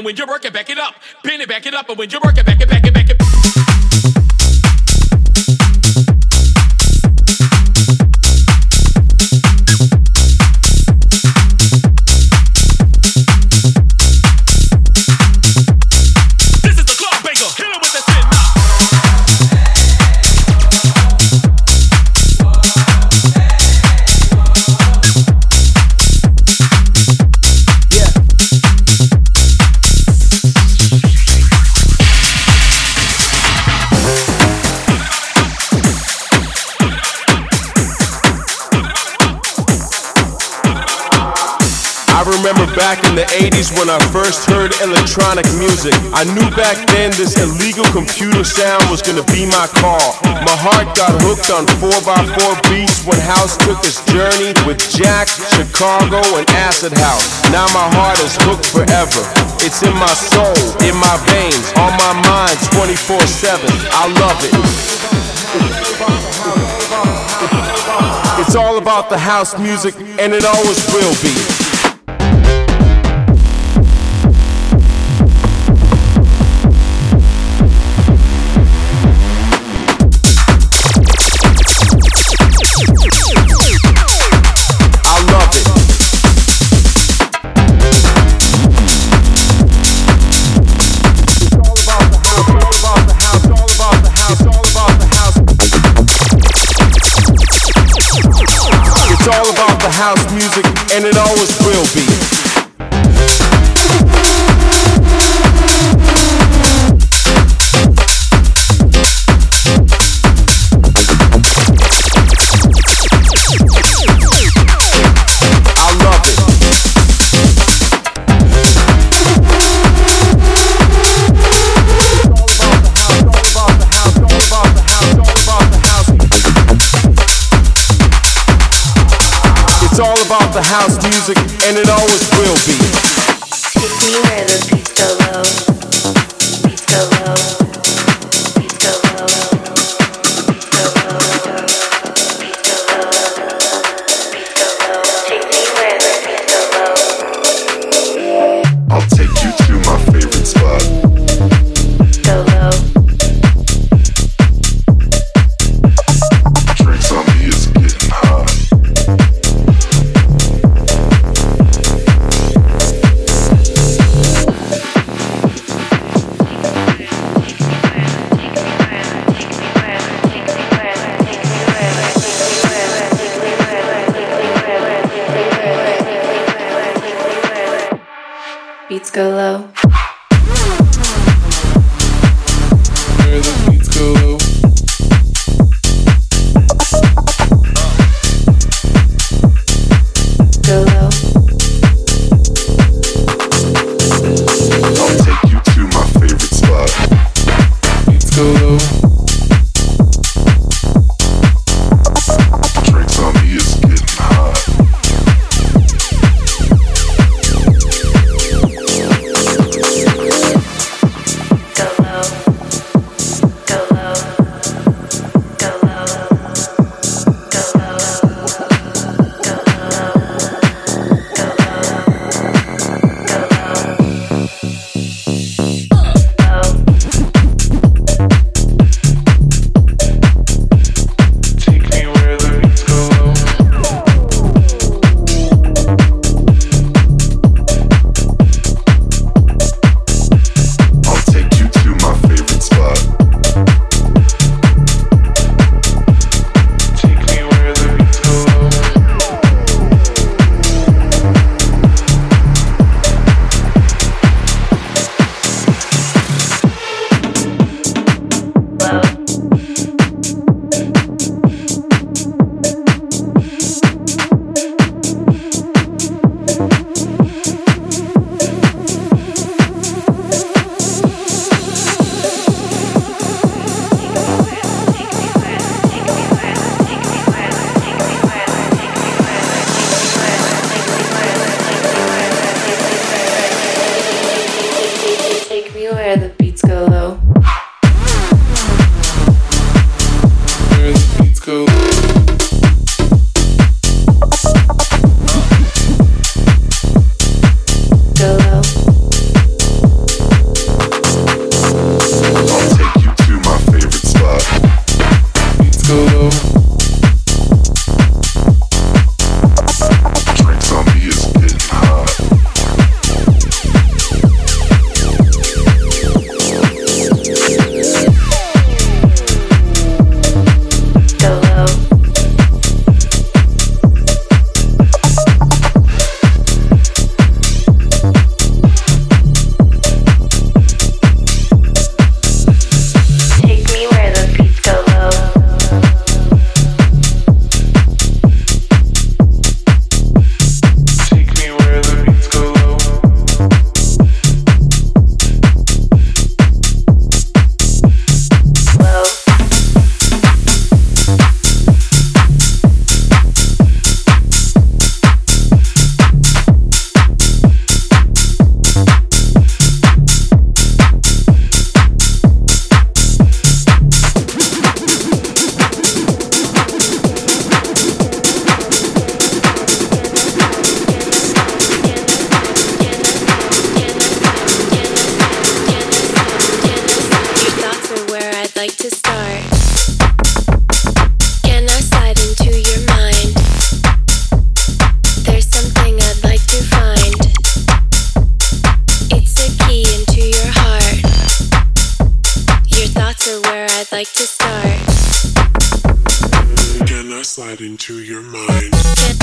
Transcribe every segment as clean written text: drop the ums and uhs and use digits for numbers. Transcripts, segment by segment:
and when you work it, back it up. Bend it, back it up, and when you work it, back it, back it, back it. Back in the 80s when I first heard electronic music, I knew back then this illegal computer sound was gonna be my call. My heart got hooked on 4x4 beats when house took its journey with Jack, Chicago, and Acid House. Now my heart is hooked forever. It's in my soul, in my veins, on my mind 24/7. I love it. It's all about the house music, and it always will be. House music, and it always will be. The house music, and it always will be. Take me where the beats go low, beats go low, beats go low, beats go low, beats go low, beats go low. Take me where the beats go low. I'll take you to my favorite spot. Go low. Drinks on me is getting hot. Beats go low. Where the beats go low. Go low. I'll take you to my favorite spot. Beats go low. Drinks on me is getting hot. Go low. Go low. like to start. Can I slide into your mind?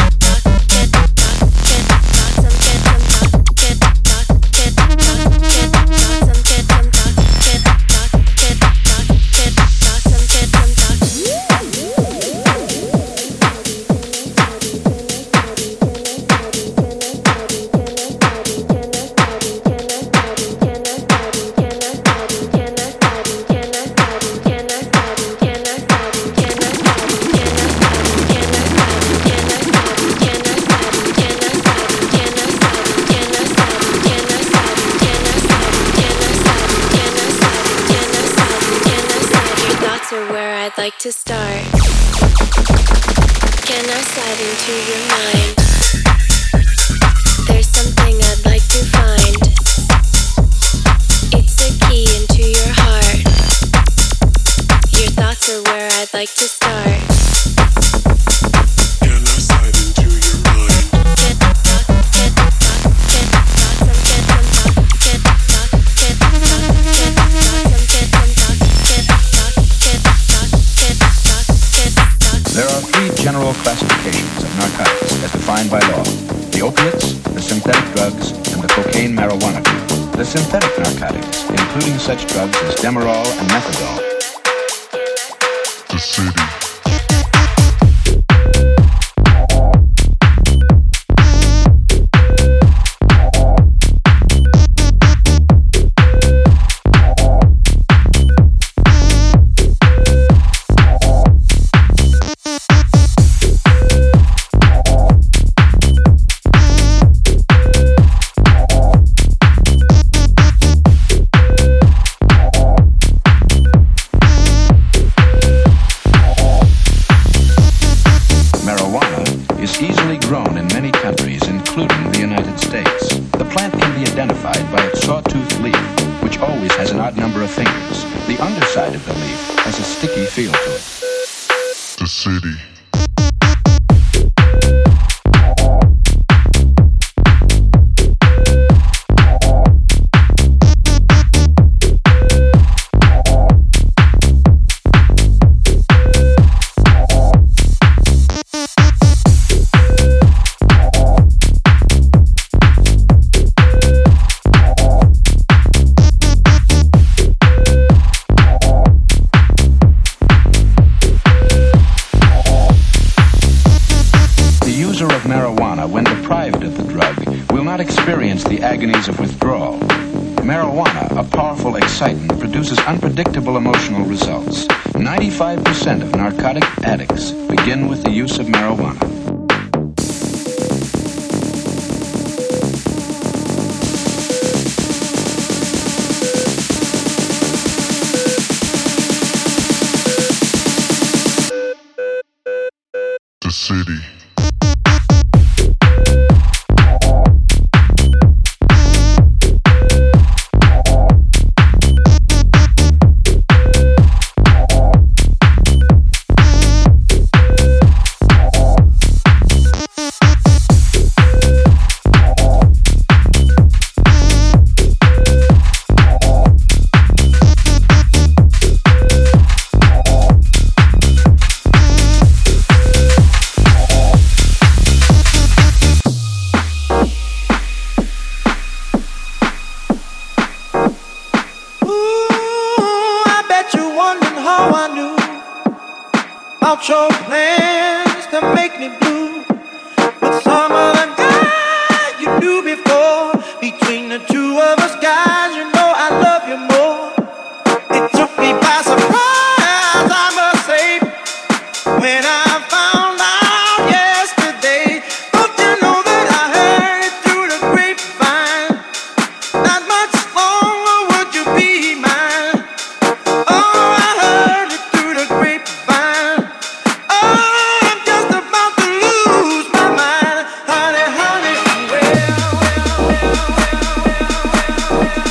Like to start. Can I slide into your mind? There's something I'd like to find. It's the key into your heart. Your thoughts are where I'd like to start. Can I slide into your mind? There are three general classifications of narcotics as defined by law: the opiates, the synthetic drugs, and the cocaine marijuana group. The synthetic narcotics, including such drugs as Demerol and Methadone. The city. Unpredictable emotional results. 95% of narcotic addicts begin with the use of marijuana. The city. Your plans to make me blue, but some of the guy you knew before. Between the two of us guys, you know I love you more. It took me by surprise, I must say, when I found out yesterday. Don't you know that I heard it through the grapevine? Not much longer would you be mine. Oh, I heard it through the grapevine. I'm just about to lose my mind, honey, honey. Well.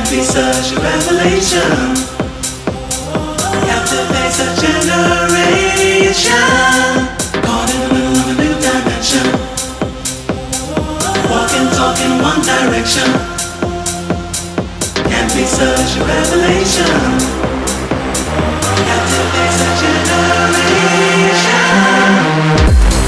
be such a revelation. Captivates a generation. Caught in the middle of a new dimension. Walking, talking one direction. Can be such a revelation. Captivates a generation.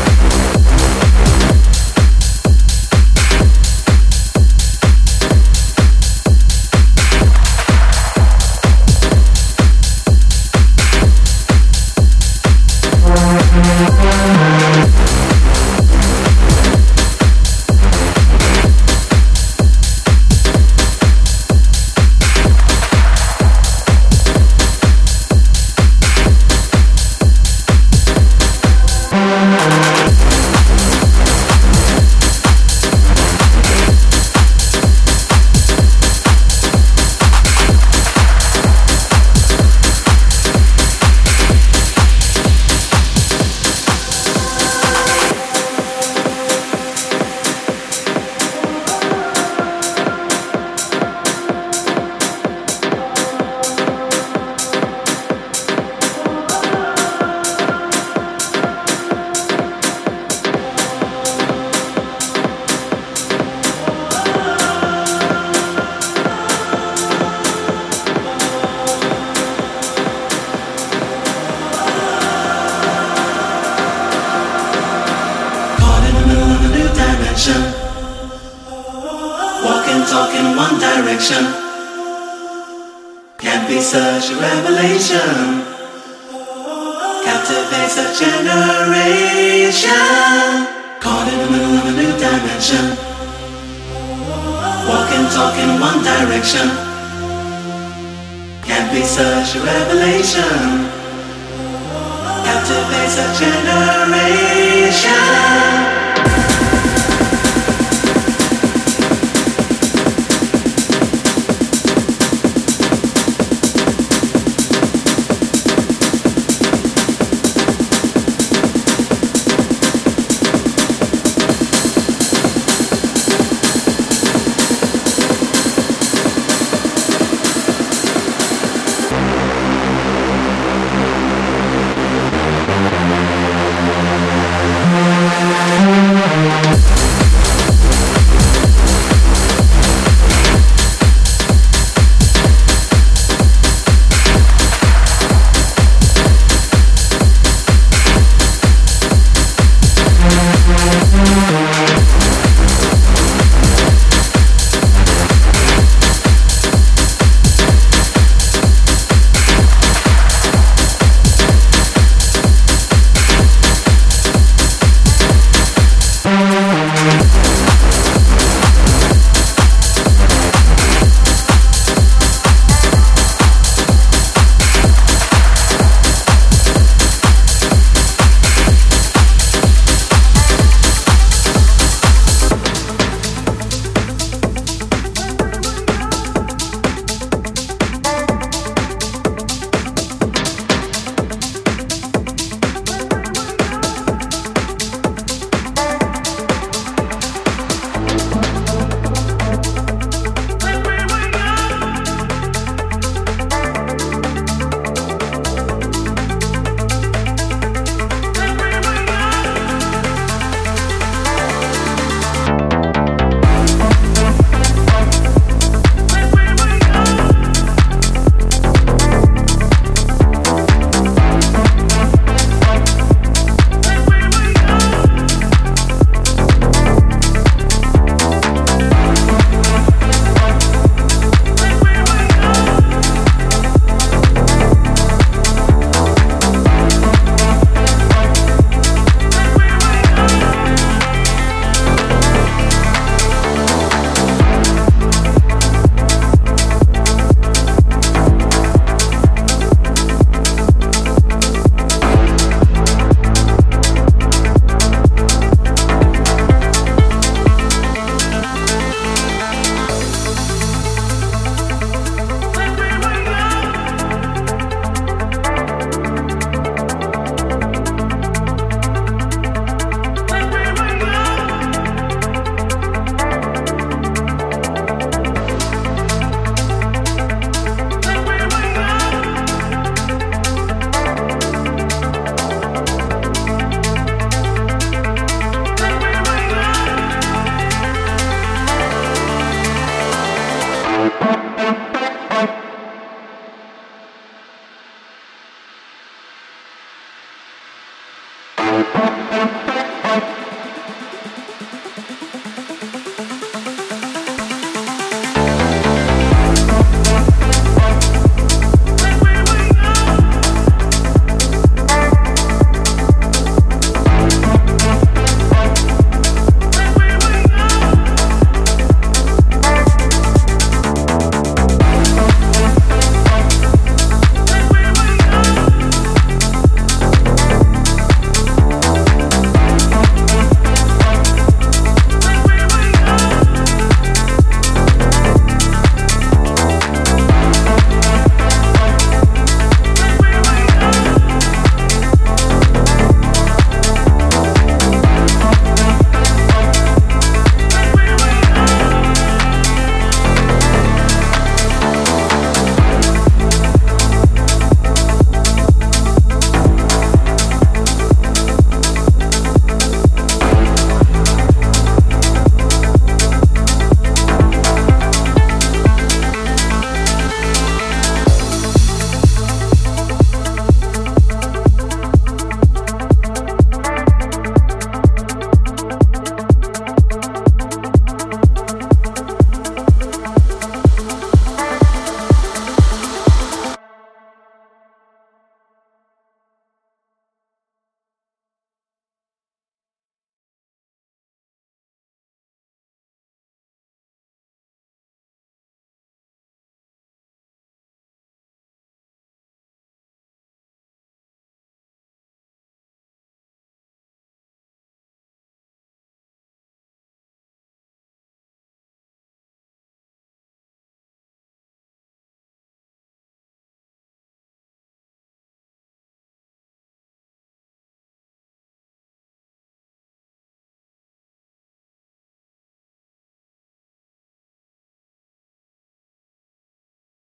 Walking, talking one direction. Can't be such a revelation. Captivates a generation. Caught in the middle of a new dimension. Walking, talking one direction. Can't be such a revelation. Captivates a generation.